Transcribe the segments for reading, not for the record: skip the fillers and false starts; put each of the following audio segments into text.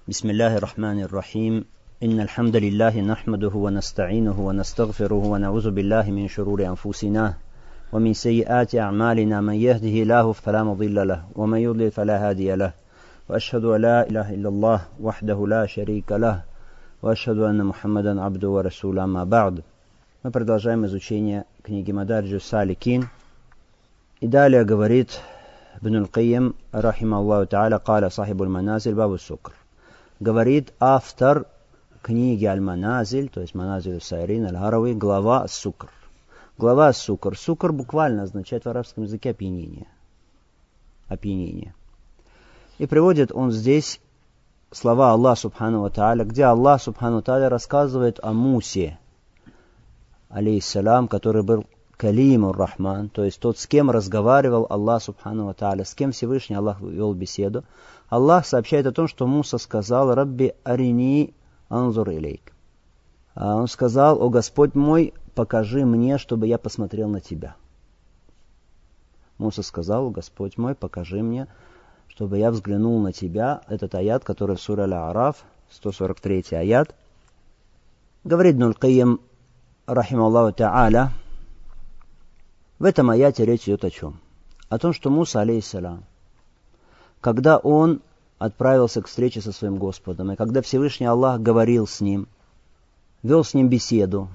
بسم الله الرحمن الرحيم إن الحمد لله نحمده ونستعينه ونستغفره ونعوذ بالله من شرور أنفسنا ومن سيئات أعمالنا من يهده الله فلا مضل له ومن يضلل فلا هادي له وأشهد أن لا إله إلا الله وحده لا شريك له وأشهد أن محمدا عبده ورسوله أما بعد. Мы продолжаем изучение книги Мадариджус Саликин. И далее говорит Ибн аль-Кайим, рахимахуллаху та'аля, قال صاحب المنازل باب السكر. Говорит автор книги Аль-Маназиль, то есть Маназиль Сайрин Аль-Харави, глава Ас-Сукр. Глава Ас-Сукр. Сукр буквально означает в арабском языке опьянение. Опьянение. И приводит он здесь слова Аллаха Субхану ва Тааля, где Аллах Субхану ва Тааля рассказывает о Мусе, алейхиссалям, который был Калимур Рахман, то есть тот, с кем разговаривал Аллах Субхану ва Тааля, с кем Всевышний Аллах вел беседу. Аллах сообщает о том, что Муса сказал: «Рабби арини анзур илейк». Он сказал: «О Господь мой, покажи мне, чтобы я посмотрел на тебя». Муса сказал: «О Господь мой, покажи мне, чтобы я взглянул на тебя». Этот аят, который в суре Аль-А'раф, 143 аят. Говорит Ибн аль-Кайим, рахимахуллаху та'аля, в этом аяте речь идет о чем? О том, что Муса, алейхиссалям, когда он отправился к встрече со своим Господом, и когда Всевышний Аллах говорил с ним, вел с ним беседу,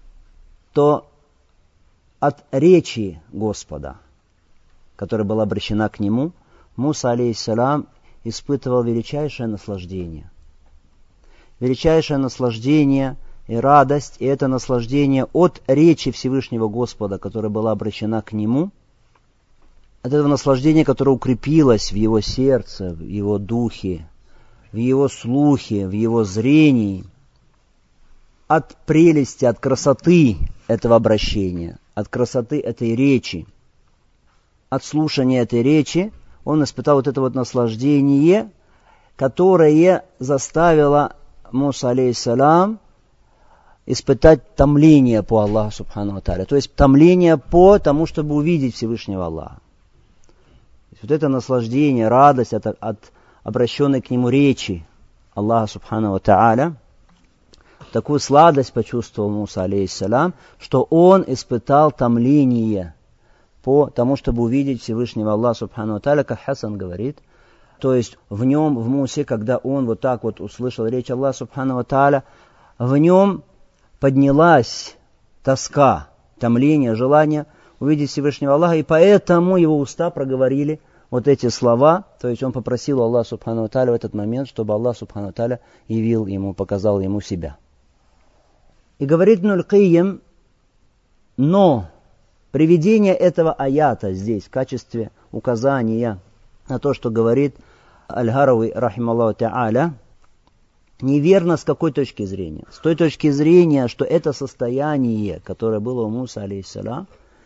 то от речи Господа, которая была обращена к нему, Муса, алейхиссалям, испытывал величайшее наслаждение. Величайшее наслаждение и радость, и это наслаждение от речи Всевышнего Господа, которая была обращена к нему, от этого наслаждения, которое укрепилось в его сердце, в его духе, в его слухе, в его зрении, от прелести, от красоты этого обращения, от красоты этой речи, от слушания этой речи, он испытал вот это вот наслаждение, которое заставило Муса, алейхиссалям, испытать томление по Аллаху Субхану ва Тааля, то есть томление по тому, чтобы увидеть Всевышнего Аллаха. Вот это наслаждение, радость от обращенной к нему речи Аллаха Субхану ва Тааля, такую сладость почувствовал Муса, алейхиссалям, что он испытал томление по тому, чтобы увидеть Всевышнего Аллаха Субхану ва Тааля, как Хасан говорит. То есть в нем, в Мусе, когда он вот так вот услышал речь Аллаха Субхану ва Тааля, в нем поднялась тоска, томление, желание увидеть Всевышнего Аллаха, и поэтому его уста проговорили вот эти слова, то есть он попросил Аллаха Субхану ва Тааля в этот момент, чтобы Аллах Субхану ва Тааля явил ему, показал ему себя. И говорит Ибн аль-Кайим, но приведение этого аята здесь в качестве указания на то, что говорит Аль-Харави, рахимахуллаху та'аля, неверно с какой точки зрения? С той точки зрения, что это состояние, которое было у Мусы, алейхиссалям,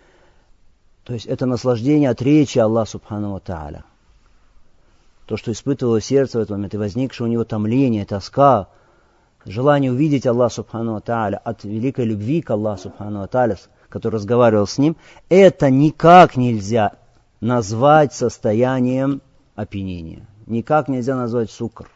то есть это наслаждение от речи Аллаха Субхану ва Тааля. То, что испытывало сердце в этот момент, и возникшее у него томление, тоска, желание увидеть Аллаха Субхану ва Тааля от великой любви к Аллаху Субхану ва Тааля, который разговаривал с ним, это никак нельзя назвать состоянием опьянения. Никак нельзя назвать сукр.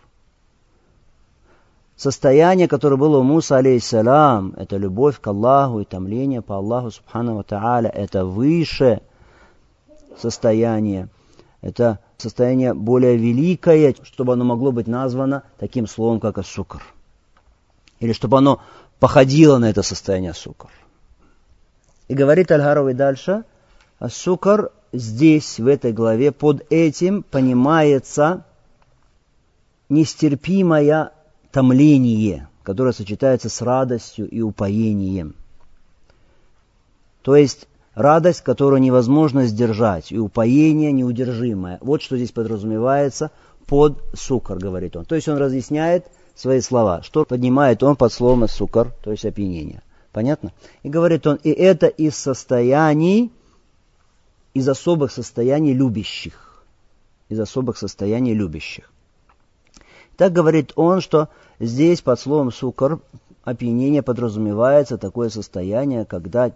Состояние, которое было у Мусы, алейхиссалям, это любовь к Аллаху и томление по Аллаху Субхану ва Тааля. Это выше состояние. Это состояние более великое, чтобы оно могло быть названо таким словом, как ас-сукр. Или чтобы оно походило на это состояние ас-сукр. И говорит Аль-Харави дальше, ас-сукр здесь, в этой главе, под этим понимается нестерпимое томление, которое сочетается с радостью и упоением. То есть радость, которую невозможно сдержать, и упоение неудержимое. Вот что здесь подразумевается под сукр, говорит он. То есть он разъясняет свои слова, что поднимает он под словом сукр, то есть опьянение. Понятно? И говорит он, и это из состояний, из особых состояний любящих. Из особых состояний любящих. Так говорит он, что здесь под словом сукр, опьянение, подразумевается такое состояние, когда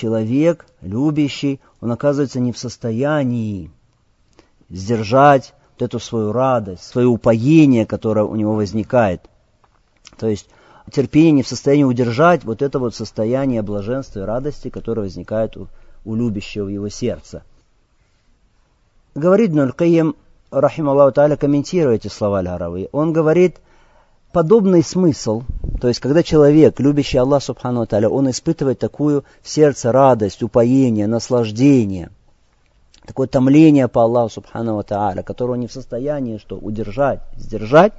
человек, любящий, он оказывается не в состоянии сдержать вот эту свою радость, свое упоение, которое у него возникает. То есть терпение не в состоянии удержать вот это вот состояние блаженства и радости, которое возникает у любящего в его сердце. Говорит Ибн аль-Кайим, рахималлаху тааля, комментируя эти слова Аль-Харави, он говорит, подобный смысл, то есть когда человек, любящий Аллах субхану ва тааля, он испытывает такую в сердце радость, упоение, наслаждение, такое томление по Аллаху субхану ва тааля, которое он не в состоянии что удержать, сдержать,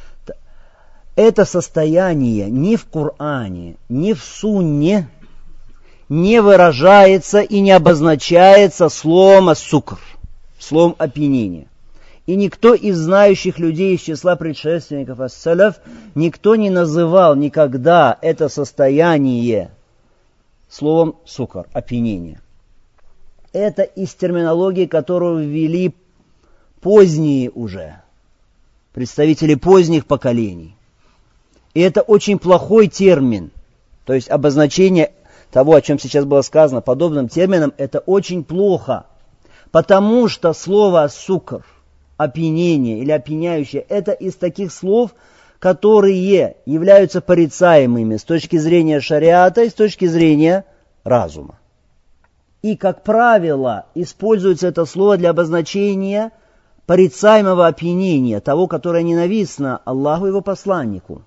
это состояние ни в Коране, ни в Сунне не выражается и не обозначается словом ас-сукр, словом опьянение. И никто из знающих людей из числа предшественников ас-салаф, никто не называл никогда это состояние словом сукр, опьянение. Это из терминологии, которую ввели поздние уже, представители поздних поколений. И это очень плохой термин, то есть обозначение того, о чем сейчас было сказано, подобным термином, это очень плохо, потому что слово «сукр», опьянение или опьяняющее, это из таких слов, которые являются порицаемыми с точки зрения шариата и с точки зрения разума. И, как правило, используется это слово для обозначения порицаемого опьянения, того, которое ненавистно Аллаху и его посланнику.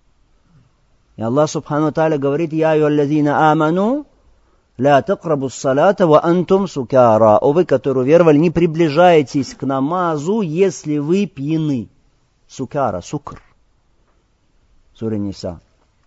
И Аллах субхану ва тааля говорит: «Я айюхаллазина аману, ля тaqрабус салата ва антум сукара». О вы, которые веровали, не приближайтесь к намазу, если вы пьяны. Сукара, сукр. Сура Ниса.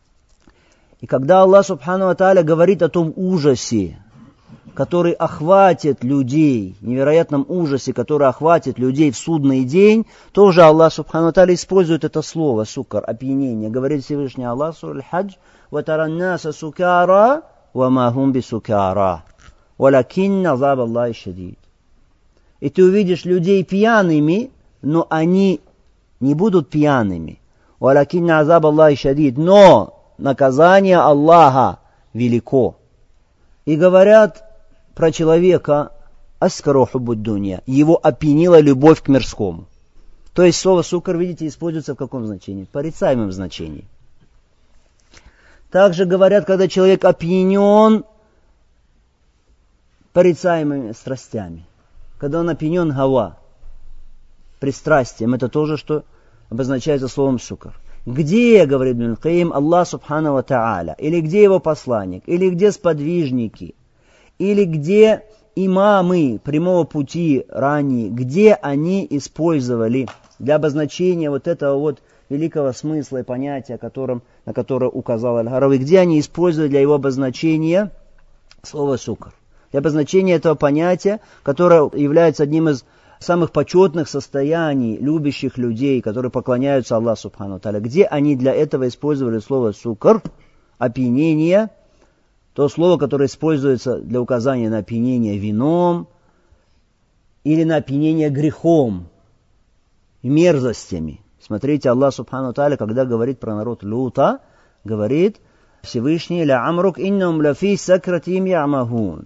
И когда Аллах субхану ва тааля говорит о том ужасе, который охватит людей, невероятном ужасе, который охватит людей в судный день, тоже Аллах субхану ва тааля использует это слово сукар, опьянение. Говорит Всевышний Аллах, сура Аль-Хадж: «Ва тараннаса сукара, ва ма хум бисукара, валякинна азаб Аллахи шадид». И ты увидишь людей пьяными, но они не будут пьяными. Валякинна азаб Аллахи шадид, но наказание Аллаха велико. И говорят про человека аскару хуббуд дунья, его опьянила любовь к мирскому. То есть слово сукр, видите, используется в каком значении? В порицаемом значении. Также говорят, когда человек опьянен порицаемыми страстями. Когда он опьянен гава, пристрастием, это тоже, что обозначается словом сукр. Где, говорит Ибн аль-Кайим, Аллах субхану ва тааля, или где его посланник, или где сподвижники, или где имамы прямого пути ранее, где они использовали для обозначения вот этого вот великого смысла и понятия, на которое указал Аль-Харави, где они использовали для его обозначения слово сукр, для обозначения этого понятия, которое является одним из самых почетных состояний любящих людей, которые поклоняются Аллаху субхану ва тааля, где они для этого использовали слово сукр, опьянение, то слово, которое используется для указания на опьянение вином или на опьянение грехом и мерзостями. Смотрите, Аллах субхану ва тааля, когда говорит про народ Лута, говорит Всевышний: «Ля амрук иннам лафи сакратим ямахун».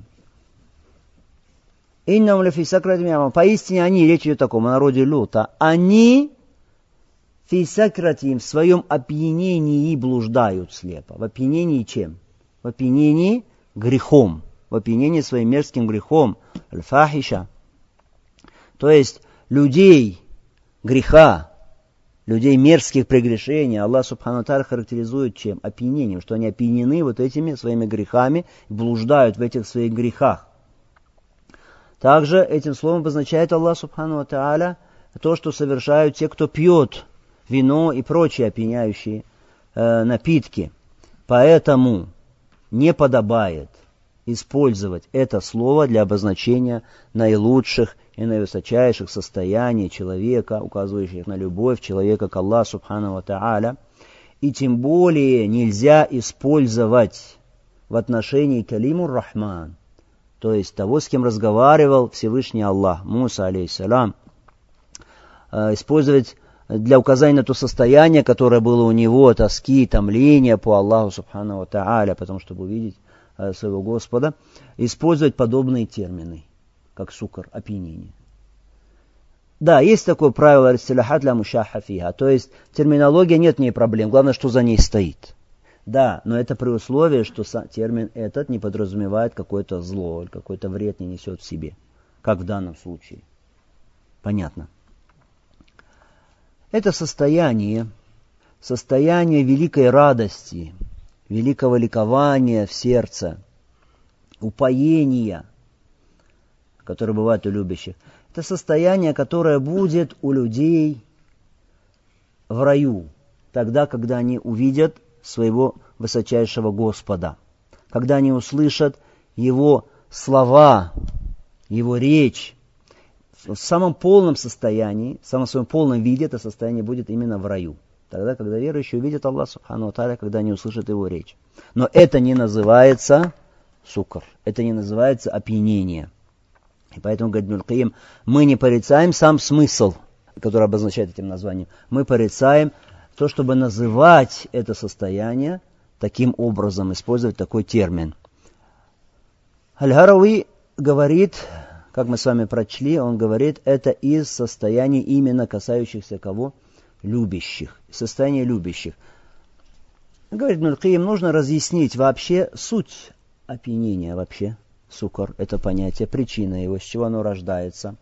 Иннам лафи сакратим ямахун. Поистине они, речь идет о таком, о народе Лута, они фи сакратим, в своем опьянении блуждают слепо. В опьянении чем? В опьянении грехом, в опьянении своим мерзким грехом, аль-фахиша. То есть людей греха, людей мерзких прегрешений Аллах субхану ва тааля характеризует чем? Опьянением, что они опьянены вот этими своими грехами, блуждают в этих своих грехах. Также этим словом обозначает Аллах субхану ва тааля то, что совершают те, кто пьет вино и прочие опьяняющие напитки. Поэтому не подобает использовать это слово для обозначения наилучших и наивысочайших состояний человека, указывающих на любовь человека к Аллаху субхану ва тааля. И тем более нельзя использовать в отношении калимур рахман, то есть того, с кем разговаривал Всевышний Аллах, Муса алейхиссалям, использовать для указания на то состояние, которое было у него, тоски, томления по Аллаху субхану ва тааля, потому чтобы увидеть своего Господа, использовать подобные термины, как сукр, опьянение. Да, есть такое правило «Ар-Истилахат ля мушахха фиха», то есть терминология, нет в ней проблем, главное, что за ней стоит. Да, но это при условии, что термин этот не подразумевает какое-то зло, или какой-то вред не несет в себе, как в данном случае. Понятно. Это состояние великой радости, великого ликования в сердце, упоения, которое бывает у любящих. Это состояние, которое будет у людей в раю, тогда, когда они увидят своего высочайшего Господа, когда они услышат Его слова, Его речь. В самом полном состоянии, в самом своем полном виде это состояние будет именно в раю. Тогда, когда верующие увидят Аллаха Субхану ва Тааля, когда они услышат Его речь. Но это не называется сукр, это не называется опьянение. И поэтому, говорит Ибн аль-Кайим, мы не порицаем сам смысл, который обозначает этим названием. Мы порицаем то, чтобы называть это состояние таким образом, использовать такой термин. Аль-Гарауи говорит, как мы с вами прочли, он говорит, это из состояний именно касающихся кого? Любящих. Состояние любящих. Говорит Ибн аль-Кайим, нужно разъяснить вообще суть опьянения вообще. Сукр – это понятие, причина его, с чего оно рождается.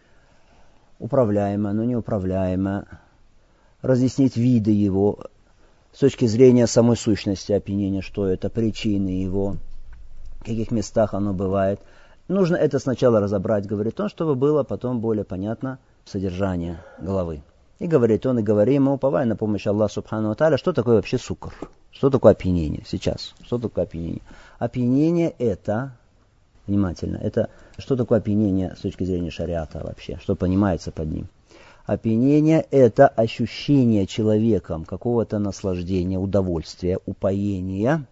Управляемо, но неуправляемо. Разъяснить виды его с точки зрения самой сущности опьянения, что это, причины его, в каких местах оно бывает. Нужно это сначала разобрать, говорит он, чтобы было потом более понятно содержание головы. И говорит он, и говорим, мы уповаем на помощь Аллаха Субхану ва Тааля, что такое вообще сукр, что такое опьянение сейчас, что такое опьянение. Опьянение это... Внимательно. Это что такое опьянение с точки зрения шариата вообще? Что понимается под ним? Опьянение – это ощущение человеком какого-то наслаждения, удовольствия, упоения,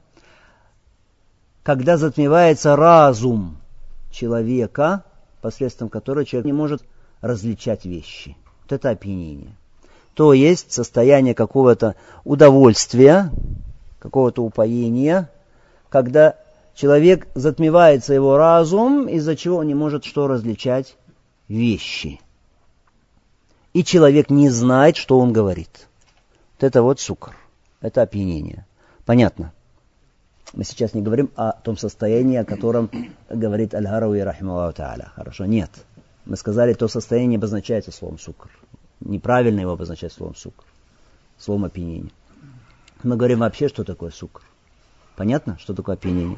когда затмевается разум человека, посредством которого человек не может различать вещи. Вот это опьянение. То есть состояние какого-то удовольствия, какого-то упоения, когда человек затмевается его разум, из-за чего он не может что различать? Вещи. И человек не знает, что он говорит. Вот это вот сукр. Это опьянение. Понятно? Мы сейчас не говорим о том состоянии, о котором говорит Аль-Гарауи, рахимахуллаху тааля. Хорошо? Нет. Мы сказали, то состояние обозначается словом сукр. Неправильно его обозначать словом сукр. Словом опьянение. Мы говорим вообще, что такое сукр. Понятно, что такое опьянение?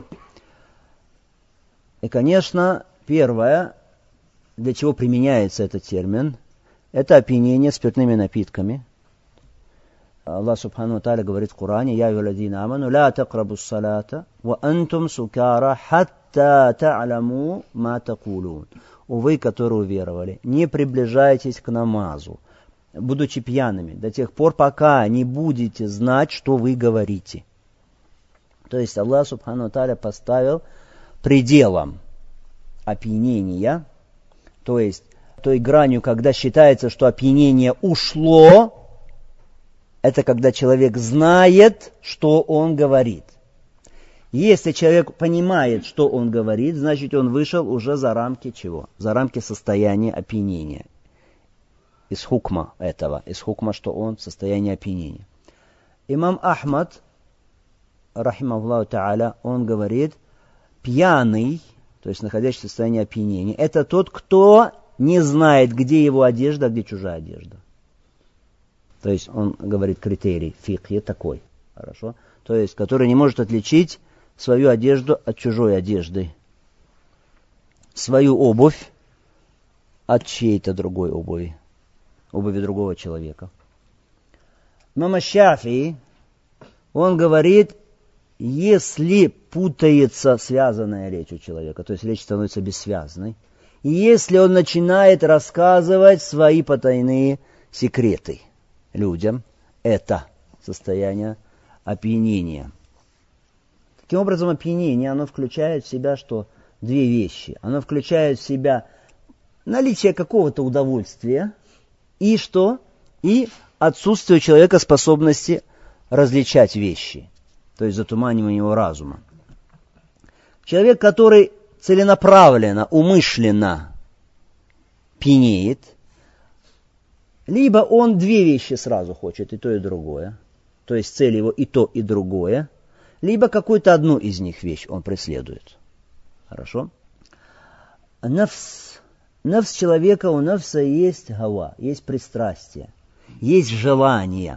И, конечно, первое, для чего применяется этот термин, это опьянение спиртными напитками. Аллах Субхану ва Тааля говорит в Коране: «Я юладина аману, ла тaqrabu ссалата, ва антум сукара, хатта та'ламу ма такулун». Вы, которые уверовали, не приближайтесь к намазу, будучи пьяными, до тех пор, пока не будете знать, что вы говорите. То есть Аллах Субхану ва Тааля поставил пределом опьянения, то есть той гранью, когда считается, что опьянение ушло, это когда человек знает, что он говорит. Если человек понимает, что он говорит, значит он вышел уже за рамки чего? За рамки состояния опьянения. Из хукма этого, из хукма, что он в состоянии опьянения. Имам Ахмад, рахимахуллаху тааля, он говорит, пьяный, то есть находящийся в состоянии опьянения, это тот, кто не знает, где его одежда, а где чужая одежда. То есть он говорит критерий фикхи такой, хорошо? То есть, который не может отличить свою одежду от чужой одежды, свою обувь от чьей-то другой обуви, обуви другого человека. Имам Шафии, он говорит, если путается связанная речь у человека, то есть речь становится бессвязной, и если он начинает рассказывать свои потайные секреты людям, это состояние опьянения. Таким образом, опьянение, оно включает в себя что? Две вещи. Оно включает в себя наличие какого-то удовольствия и что? И отсутствие у человека способности различать вещи. То есть затуманивание его разума. Человек, который целенаправленно, умышленно пьянеет, Либо он две вещи сразу хочет, и то, и другое. То есть цель его и то, и другое. Либо какую-то одну из них вещь он преследует. Хорошо? Нафс. Нафс человека, у нафса есть гава, есть пристрастие, есть желание.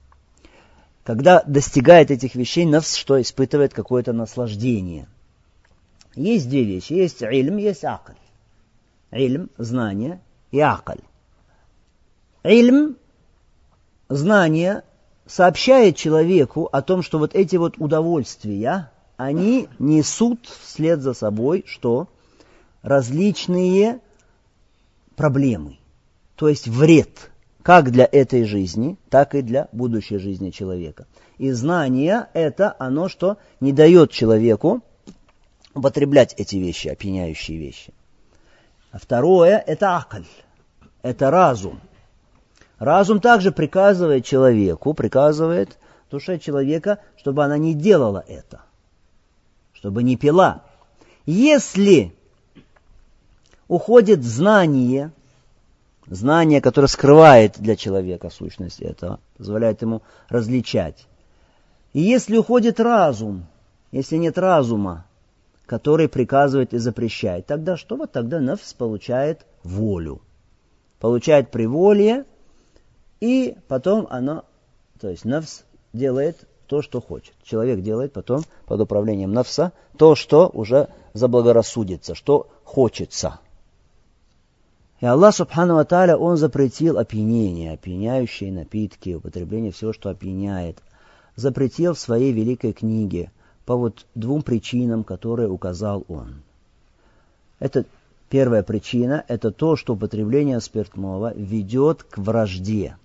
Когда достигает этих вещей, нафс что испытывает какое-то наслаждение. Есть две вещи. Есть ильм, есть акль. Ильм, знание и акль. Ильм, знание, сообщает человеку о том, что вот эти вот удовольствия, они несут вслед за собой, что различные проблемы, то есть вред, как для этой жизни, так и для будущей жизни человека. И знание это оно, что не дает человеку употреблять эти вещи, опьяняющие вещи. А второе это акль, это разум. Разум также приказывает человеку, приказывает душе человека, чтобы она не делала это, чтобы не пила. Если уходит знание, которое скрывает для человека сущность этого, позволяет ему различать. И если уходит разум, если нет разума, который приказывает и запрещает, тогда что? Вот тогда нафс получает волю, получает приволье, и потом оно, то есть нафс делает то, что хочет. Человек делает потом под управлением нафса то, что уже заблагорассудится, что хочется. И Аллах Субхану ва Тааля, Он запретил опьянение, опьяняющие напитки, употребление всего, что опьяняет. Запретил в своей великой книге по вот двум причинам, которые указал Он. Это первая причина, это то, что употребление спиртного ведет к вражде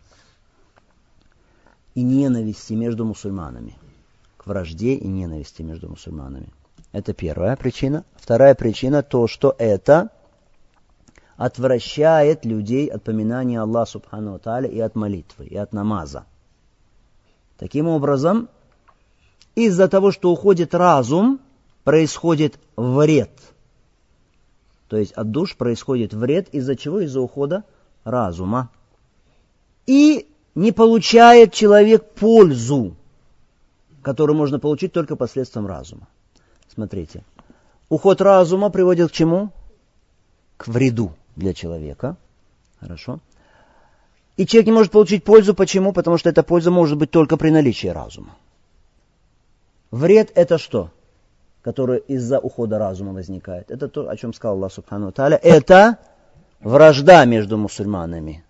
и ненависти между мусульманами. К вражде и ненависти между мусульманами. Это первая причина. Вторая причина, то, что это отвращает людей от поминания Аллаха Субхану ва Тааля и от молитвы, и от намаза. Таким образом, из-за того, что уходит разум, происходит вред. То есть от душ происходит вред, из-за чего? Из-за ухода разума. И не получает человек пользу, которую можно получить только посредством разума. Смотрите, уход разума приводит к чему? К вреду для человека. Хорошо. И человек не может получить пользу. Почему? Потому что эта польза может быть только при наличии разума. Вред это что? Которое из-за ухода разума возникает. Это то, о чем сказал Аллах Субхану ва Тааля. Это вражда между мусульманами,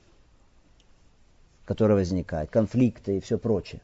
которая возникает, конфликты и все прочее.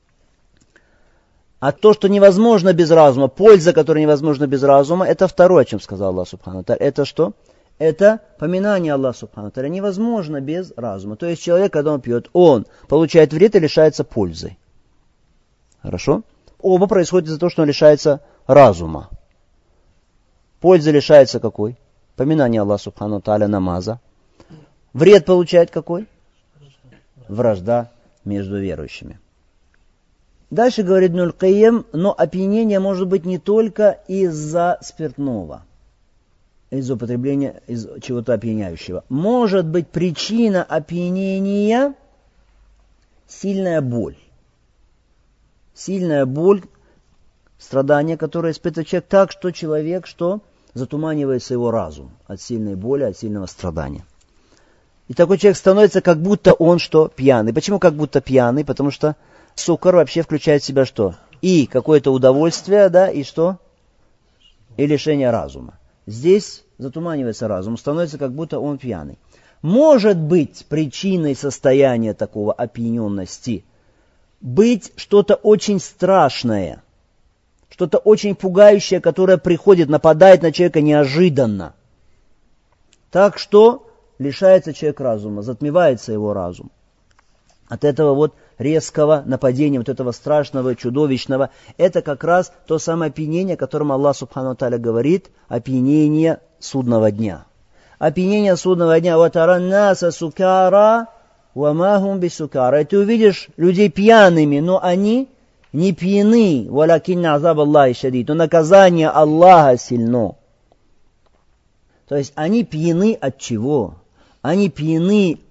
А то, что невозможно без разума, польза, которая невозможна без разума, это второе, о чем сказал Аллах Субхану ва Тааля. Это что? Это поминание Аллаха Субхану ва Тааля невозможно без разума. То есть человек, когда он пьет, он получает вред и лишается пользы. Хорошо? Оба происходят из-за того, что он лишается разума. Польза лишается какой? Поминание Аллаха Субхану ва Тааля, намаза. Вред получает какой? Вражда между верующими. Дальше говорит Ибн аль-Кайим, но опьянение может быть не только из-за спиртного, из-за употребления из чего-то опьяняющего. Может быть причина опьянения сильная боль. Сильная боль, страдание, которое испытывает человек так, что человек, что затуманивается его разум от сильной боли, от сильного страдания. И такой человек становится, как будто он что? Пьяный. Почему как будто пьяный? Потому что сукар вообще включает в себя что? И какое-то удовольствие, да, и что? И лишение разума. Здесь затуманивается разум, становится, как будто он пьяный. Может быть причиной состояния такого опьяненности быть что-то очень страшное, что-то очень пугающее, которое приходит, нападает на человека неожиданно. Так что лишается человек разума, затмевается его разум. От этого вот резкого нападения, вот этого страшного, чудовищного, это как раз то самое опьянение, о котором Аллах Субхану ва Тааля говорит, опьянение судного дня. Опьянение судного дня. «Ватараннаса сукара вамахум бисукара». И ты увидишь людей пьяными, но они не пьяны. «Валякинна азаб Аллахи шадид». Но наказание Аллаха сильно. То есть они пьяны от чего? Они пьяны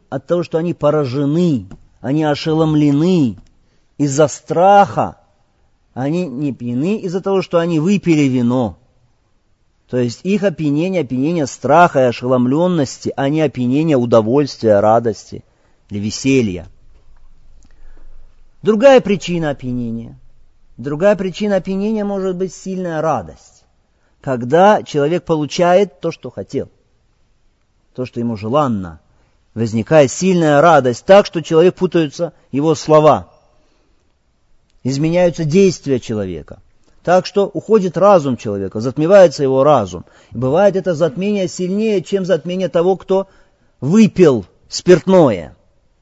от того, что они поражены, они ошеломлены из-за страха. Они не пьяны из-за того, что они выпили вино. То есть их опьянение страха и ошеломленности, а не опьянение удовольствия, радости или веселья. Другая причина опьянения может быть сильная радость. Когда человек получает то, что хотел, то, что ему желанно, возникает сильная радость, так что человек путаются его слова, изменяются действия человека, так что уходит разум человека, затмевается его разум. И бывает это затмение сильнее, чем затмение того, кто выпил спиртное.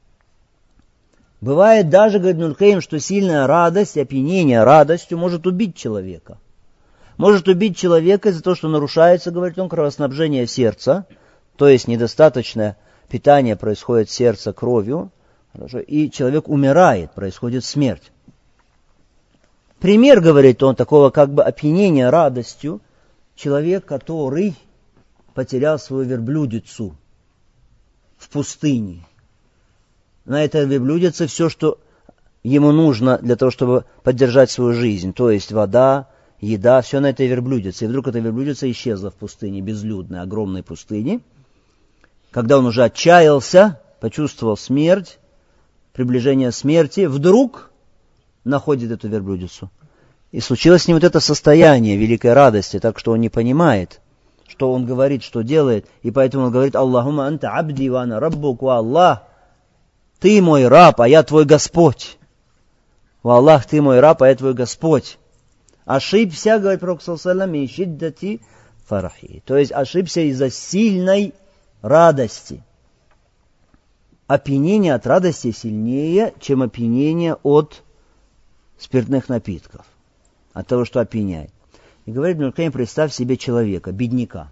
Бывает даже, говорит Ибн аль-Кайим, что сильная радость, опьянение радостью может убить человека. Может убить человека из-за того, что нарушается, говорит он, кровоснабжение сердца, то есть недостаточное питание происходит в сердце кровью, и человек умирает, происходит смерть. Пример, говорит он, такого как бы опьянения радостью, человек, который потерял свою верблюдицу в пустыне. На этой верблюдице все, что ему нужно для того, чтобы поддержать свою жизнь, то есть вода, еда, все на этой верблюдице. И вдруг эта верблюдица исчезла в пустыне, безлюдной, огромной пустыне. Когда он уже отчаялся, почувствовал смерть, приближение смерти, вдруг находит эту верблюдицу. И случилось с ним вот это состояние великой радости, так что он не понимает, что он говорит, что делает. И поэтому он говорит: «Аллахумма анта абди ва ана раббук, ва Аллах, ты мой раб, а я твой Господь». «Ва Аллах, ты мой раб, а я твой Господь». Ошибся, говорит Пророк саллаллаху алейхи ва саллям, мин шиддати фарахи. То есть ошибся из-за сильной радости. Опьянение от радости сильнее, чем опьянение от спиртных напитков. От того, что опьяняет. И говорит Ибн аль-Кайим, представь себе человека, бедняка.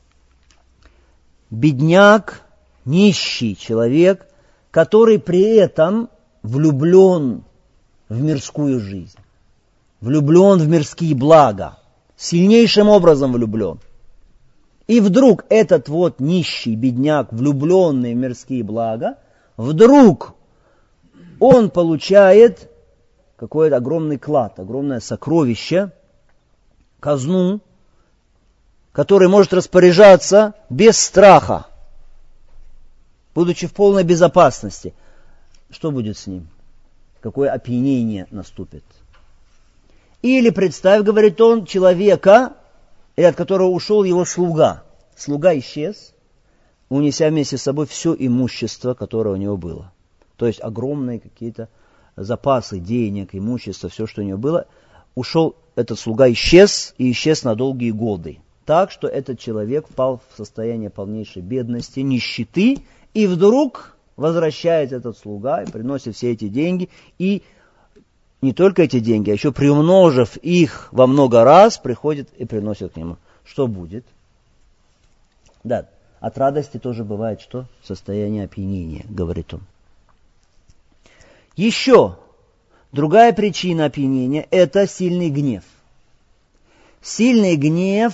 Бедняк, нищий человек, который при этом влюблен в мирскую жизнь. Влюблен в мирские блага. Сильнейшим образом влюблен. И вдруг этот вот нищий бедняк, влюбленный в мирские блага, вдруг он получает какой-то огромный клад, огромное сокровище, казну, который может распоряжаться без страха, будучи в полной безопасности. Что будет с ним? Какое опьянение наступит? Или представь, говорит он, человека, от которого ушел его слуга. Слуга исчез, унеся вместе с собой все имущество, которое у него было. То есть огромные какие-то запасы денег, имущества, все, что у него было. Ушел, этот слуга исчез, и исчез на долгие годы. Так, что этот человек впал в состояние полнейшей бедности, нищеты, и вдруг возвращается этот слуга и приносит все эти деньги, и не только эти деньги, а еще приумножив их во много раз, приходит и приносит к нему. Что будет? Да, от радости тоже бывает что? Состояние опьянения, говорит он. Еще другая причина опьянения – это сильный гнев. Сильный гнев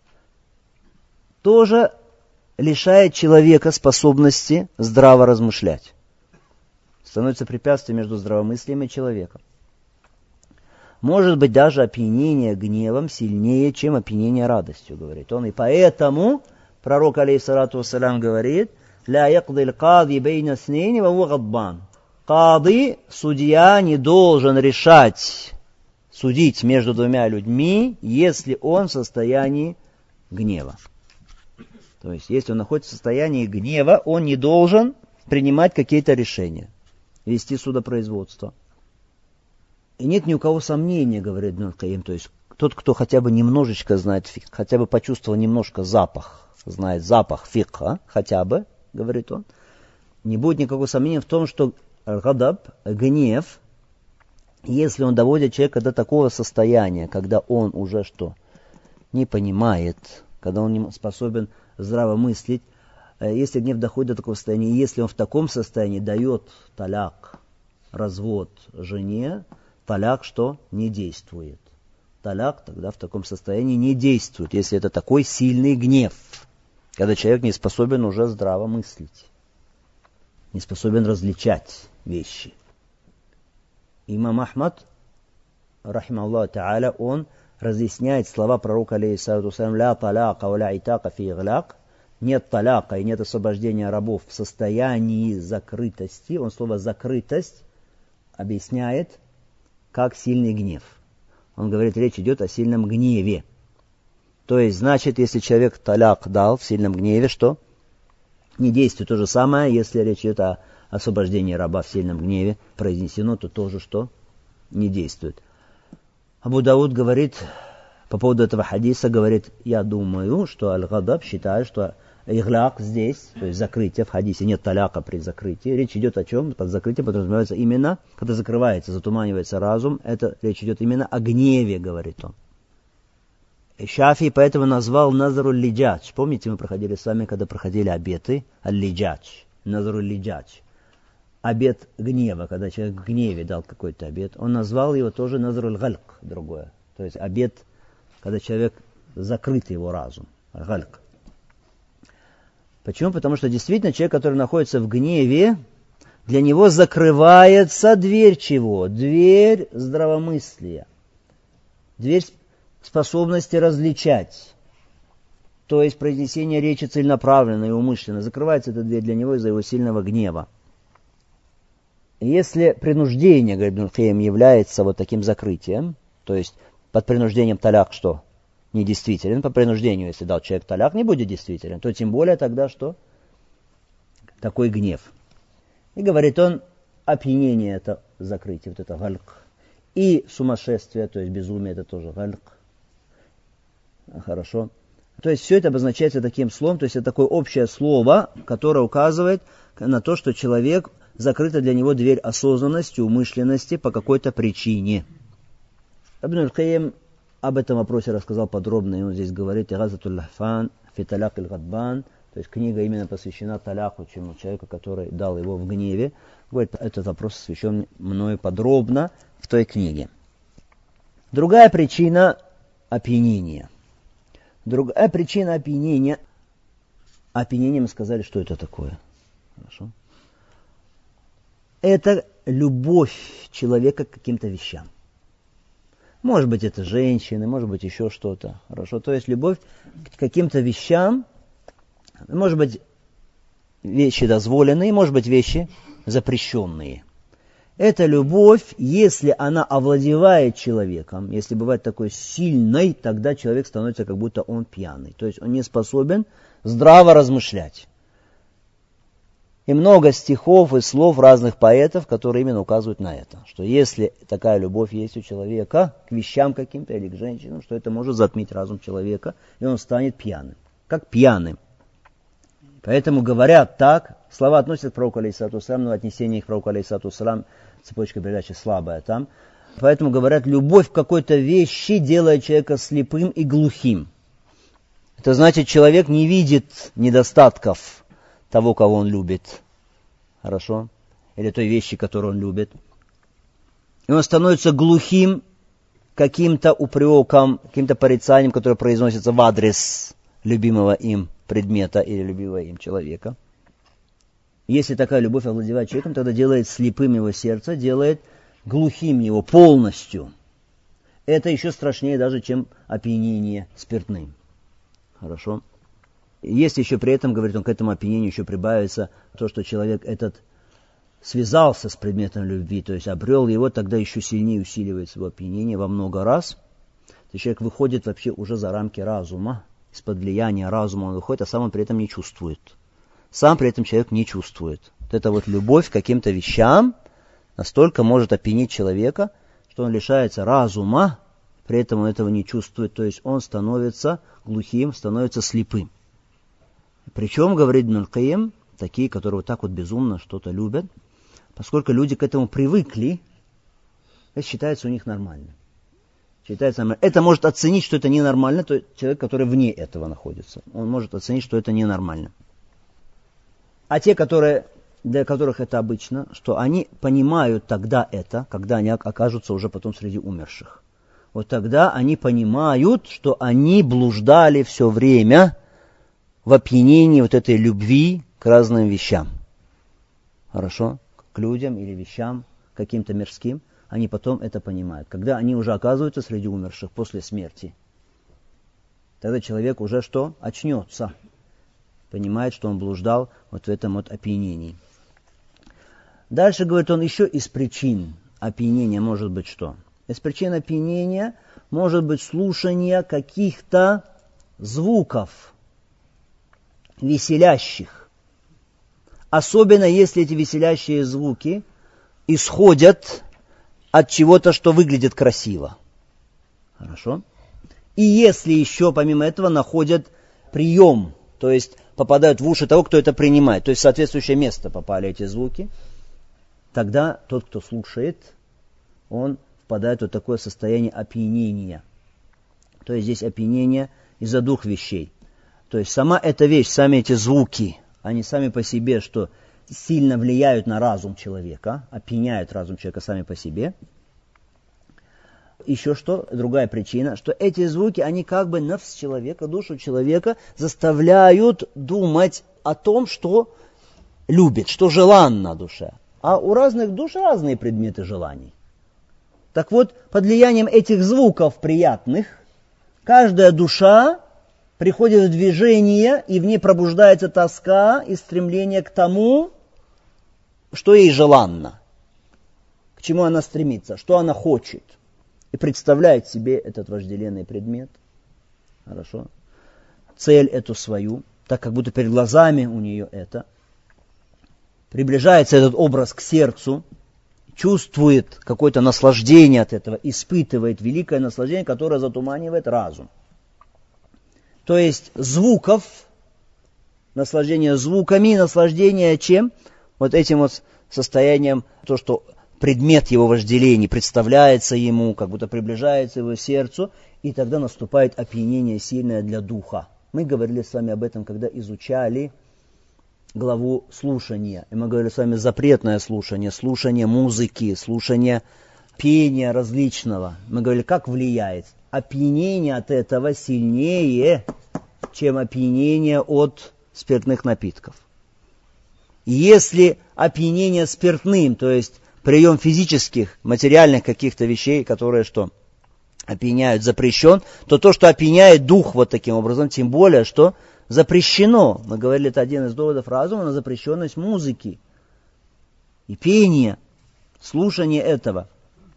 тоже лишает человека способности здраво размышлять. Становится препятствием между здравомыслием и человеком. Может быть даже опьянение гневом сильнее, чем опьянение радостью, говорит он. И поэтому пророк, алейхиссалату вассалям, говорит: «Ля якди л-кади бейна снейни ва хуа гадбан». Кады, судья, не должен судить между двумя людьми, если он в состоянии гнева. То есть, если он находится в состоянии гнева, он не должен принимать какие-то решения, вести судопроизводство. И нет ни у кого сомнения, говорит Ибн аль-Кайим, то есть тот, кто хотя бы немножечко знает фикх, хотя бы почувствовал немножко запах, знает запах фикха, хотя бы, говорит он, не будет никакого сомнения в том, что гадаб, гнев, если он доводит человека до такого состояния, когда он уже что? Не понимает, когда он не способен здраво мыслить, если гнев доходит до такого состояния, если он в таком состоянии дает таляк, развод жене, таляк что? Не действует. Таляк тогда в таком состоянии не действует, если это такой сильный гнев, когда человек не способен уже здраво мыслить. не способен различать вещи. Имам Ахмад, рахимахуллаху та'аля, он разъясняет слова пророка, алейхиссалату вассалям, «Ля таляка ва ля итака фи игляк», нет таляка и нет освобождения рабов в состоянии закрытости. Он слово «закрытость» объясняет как сильный гнев. Он говорит, речь идет о сильном гневе. То есть, значит, если человек таляк дал в сильном гневе, что? Не действует то же самое, если речь идет о освобождении раба в сильном гневе, произнесено, то тоже что? Не действует. Абу Дауд говорит, по поводу этого хадиса, говорит, я думаю, что аль-гадаб считает, что игляк здесь, то есть закрытие в хадисе, нет таляка при закрытии. Речь идет о чем? Под закрытием подразумевается именно, когда закрывается, затуманивается разум, это речь идет именно о гневе, говорит он. Шафи поэтому назвал назру лиджадж. Помните, мы проходили с вами, когда проходили обеты, аль-лиджадж, назру лиджадж. Обет гнева, когда человек в гневе дал какой-то обет, он назвал его тоже назру гальк, другое. То есть обет, когда человек закрыт его разум, гальк. Почему? Потому что действительно человек, который находится в гневе, для него закрывается дверь чего? Дверь здравомыслия. Дверь способности различать. То есть произнесение речи целенаправленно и умышленно. Закрывается эта дверь для него из-за его сильного гнева. Если принуждение, говорит Ибн Кайим, является вот таким закрытием, то есть под принуждением таляк что? Недействителен. По принуждению, если дал человек таляк, не будет действителен, то тем более тогда что? Такой гнев. И говорит он, опьянение это закрытие, вот это гальк. И сумасшествие, то есть безумие, это тоже гальк. Хорошо. То есть все это обозначается таким словом, то есть это такое общее слово, которое указывает на то, что человек закрыта для него дверь осознанности, умышленности по какой-то причине. Ибн Кайим об этом вопросе рассказал подробно, и он здесь говорит, «Игазатуль лахфан, фи таляк иль-гадбан», то есть книга именно посвящена таляку, человеку, который дал его в гневе. Говорит, этот вопрос освящен мною подробно в той книге. Другая причина опьянения. Другая причина опьянения. Опьянение мы сказали, что это такое. Хорошо. Это любовь человека к каким-то вещам. Может быть, это женщины, может быть, еще что-то. Хорошо. То есть любовь к каким-то вещам, может быть, вещи дозволенные, может быть, вещи запрещенные. Эта любовь, если она овладевает человеком, если бывает такой сильной, тогда человек становится как будто он пьяный. То есть он не способен здраво размышлять. И много стихов и слов разных поэтов, которые именно указывают на это. Что если такая любовь есть у человека к вещам каким-то или к женщинам, что это может затмить разум человека, и он станет пьяным. Как пьяным. Поэтому говорят так, слова относятся к пророку алейхиссалату вассалям, но отнесение их к пророку алейхиссалату вассалям, цепочка передачи слабая там. Поэтому говорят, любовь к какой-то вещи делает человека слепым и глухим. Это значит, человек не видит недостатков того, кого он любит. Хорошо? Или той вещи, которую он любит. И он становится глухим каким-то упреком, каким-то порицанием, которое произносится в адрес любимого им предмета или любимого им человека. Если такая любовь овладевает человеком, тогда делает слепым его сердце, делает глухим его полностью. Это еще страшнее даже, чем опьянение спиртным. Хорошо? Если еще при этом, говорит он, к этому опьянению еще прибавится то, что человек этот связался с предметом любви, то есть обрел его, тогда еще сильнее усиливается его опьянение во много раз. То есть человек выходит вообще уже за рамки разума, из-под влияния разума он выходит, а сам он при этом не чувствует. Сам при этом человек не чувствует. Вот эта вот любовь к каким-то вещам настолько может опьянить человека, что он лишается разума, при этом он этого не чувствует, то есть он становится глухим, становится слепым. Причем, говорит Ибн Кайим, такие, которые вот так вот безумно что-то любят, поскольку люди к этому привыкли, это считается у них нормальным. Считается нормальным. Это может оценить, что это ненормально, то человек, который вне этого находится. Он может оценить, что это ненормально. А те, для которых это обычно, что они понимают тогда это, когда они окажутся уже потом среди умерших. Вот тогда они понимают, что они блуждали все время в опьянении вот этой любви к разным вещам. хорошо, к людям или вещам, каким-то мирским, они потом это понимают. Когда они уже оказываются среди умерших после смерти, тогда человек уже что? Очнется. Понимает, что он блуждал вот в этом вот опьянении. Дальше, говорит он, еще из причин опьянения может быть что? Из причин опьянения может быть слушание каких-то звуков, веселящих. Особенно если эти веселящие звуки исходят от чего-то, что выглядит красиво. Хорошо? И если еще помимо этого находят прием, то есть попадают в уши того, кто это принимает, то есть в соответствующее место попали эти звуки, тогда тот, кто слушает, он впадает в такое состояние опьянения. То есть здесь опьянение из-за двух вещей. То есть сама эта вещь, сами эти звуки, они сами по себе, что сильно влияют на разум человека, опьяняют разум человека сами по себе. Еще что, другая причина, что эти звуки, они как бы нафс человека, душу человека заставляют думать о том, что любит, что желанно душе. А у разных душ разные предметы желаний. Так вот, под влиянием этих звуков приятных, каждая душа приходит в движение, и в ней пробуждается тоска и стремление к тому, что ей желанно, к чему она стремится, что она хочет. И представляет себе этот вожделенный предмет. Хорошо. Цель эту свою, так как будто перед глазами у нее это. Приближается этот образ к сердцу, чувствует какое-то наслаждение от этого, испытывает великое наслаждение, которое затуманивает разум. То есть звуков, наслаждение звуками, наслаждение чем? Вот этим вот состоянием, то, что предмет его вожделения представляется ему, как будто приближается его сердцу, и тогда наступает опьянение сильное для духа. Мы говорили с вами об этом, когда изучали главу слушания. И мы говорили с вами запретное слушание, слушание музыки, слушание пения различного. Мы говорили, как влияет. Опьянение от этого сильнее, чем опьянение от спиртных напитков. Если опьянение спиртным, то есть прием физических, материальных каких-то вещей, которые что опьяняют, запрещен, то то, что опьяняет дух вот таким образом, тем более, что запрещено. Мы говорили, это один из доводов разума на запрещенность музыки и пения, слушания этого.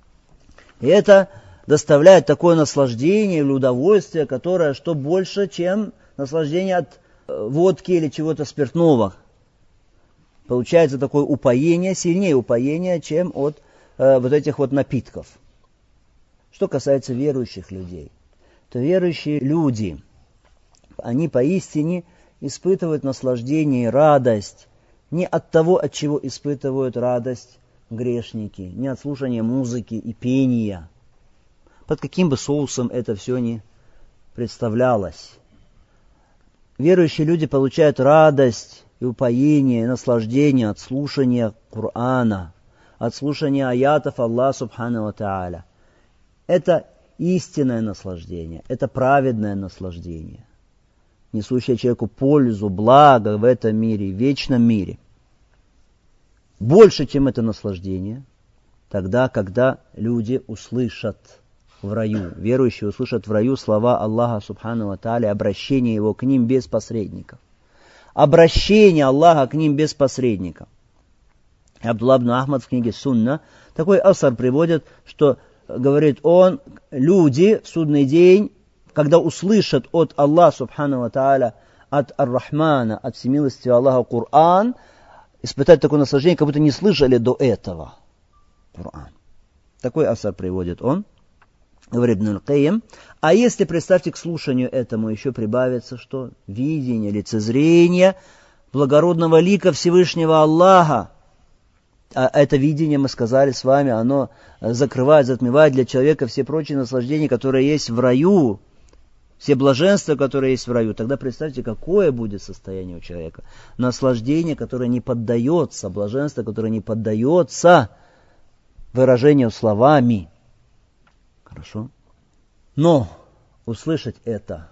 И это доставляет такое наслаждение или удовольствие, которое что больше, чем наслаждение от водки или чего-то спиртного. Получается такое упоение, сильнее упоение, чем от вот этих вот напитков. Что касается верующих людей, то верующие люди, они поистине испытывают наслаждение и радость не от того, от чего испытывают радость грешники, не от слушания музыки и пения. Под каким бы соусом это все ни представлялось. Верующие люди получают радость и упоение, и наслаждение от слушания Корана, от слушания аятов Аллаха Субхану ва Тааля. Это истинное наслаждение, это праведное наслаждение, несущее человеку пользу, благо в этом мире, в вечном мире. Больше, чем это наслаждение, тогда, когда люди услышат в раю, верующие услышат в раю слова Аллаха Субхану ва Тааля, обращение Его к ним без посредников. Обращение Аллаха к ним без посредников. Абдуллах ибн Ахмад в книге «Сунна» такой асар приводит, что, говорит он, люди в судный день, когда услышат от Аллаха Субхану ва Тааля, от Ар-Рахмана, от всемилостивого Аллаха Коран, испытать такое наслаждение, как будто не слышали до этого Коран. Такой асар приводит он. Говорит Ибн аль-Кайим. А если, представьте, к слушанию этому еще прибавится, что видение, лицезрение благородного лика Всевышнего Аллаха, а это видение, мы сказали с вами, оно закрывает, затмевает для человека все прочие наслаждения, которые есть в раю, все блаженства, которые есть в раю. Тогда представьте, какое будет состояние у человека. Наслаждение, которое не поддается, блаженство, которое не поддается выражению словами. Хорошо? Но услышать это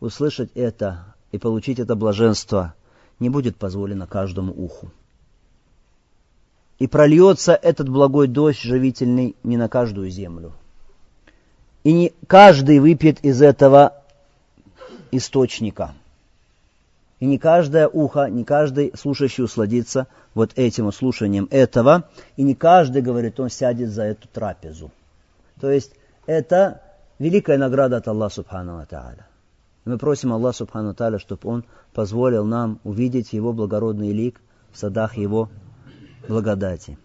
и получить это блаженство не будет позволено каждому уху. и прольется этот благой дождь живительный не на каждую землю. И не каждый выпьет из этого источника. И не каждое ухо, не каждый слушающий усладится вот этим слушанием этого. И не каждый, говорит, он сядет за эту трапезу. То есть это великая награда от Аллаха Субхану ва Тааля. Мы просим Аллаха Субхану ва Тааля, чтобы Он позволил нам увидеть Его благородный лик в садах Его благодати.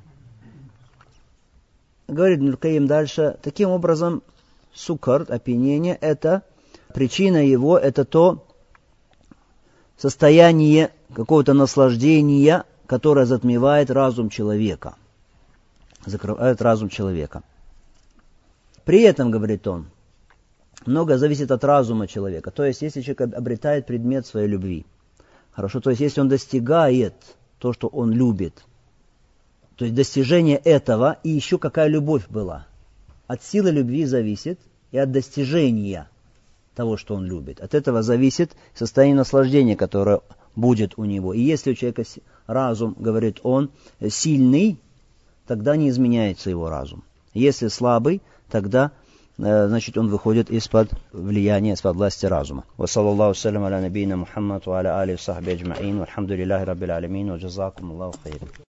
Говорит Ибн аль-Кайим дальше, таким образом, сукар, опьянение, это причина его, это то состояние какого-то наслаждения, которое затмевает разум человека, закрывает разум человека. При этом, говорит он, многое зависит от разума человека. То есть, если человек обретает предмет своей любви, хорошо, то есть, если он достигает то, что он любит, то есть, достижение этого, и еще какая любовь была. От силы любви зависит и от достижения того, что он любит. От этого зависит состояние наслаждения, которое будет у него. И если у человека разум, говорит он, сильный, тогда не изменяется его разум. Если слабый, тогда, значит, он выходит из-под влияния, из-под власти разума. Ва саллаллаху салям аля набийна Мухаммад ва аля али ва сахби аджмаин. Вальхамдулиллахи раббил алямин. Ва джазакум Аллаху хайран.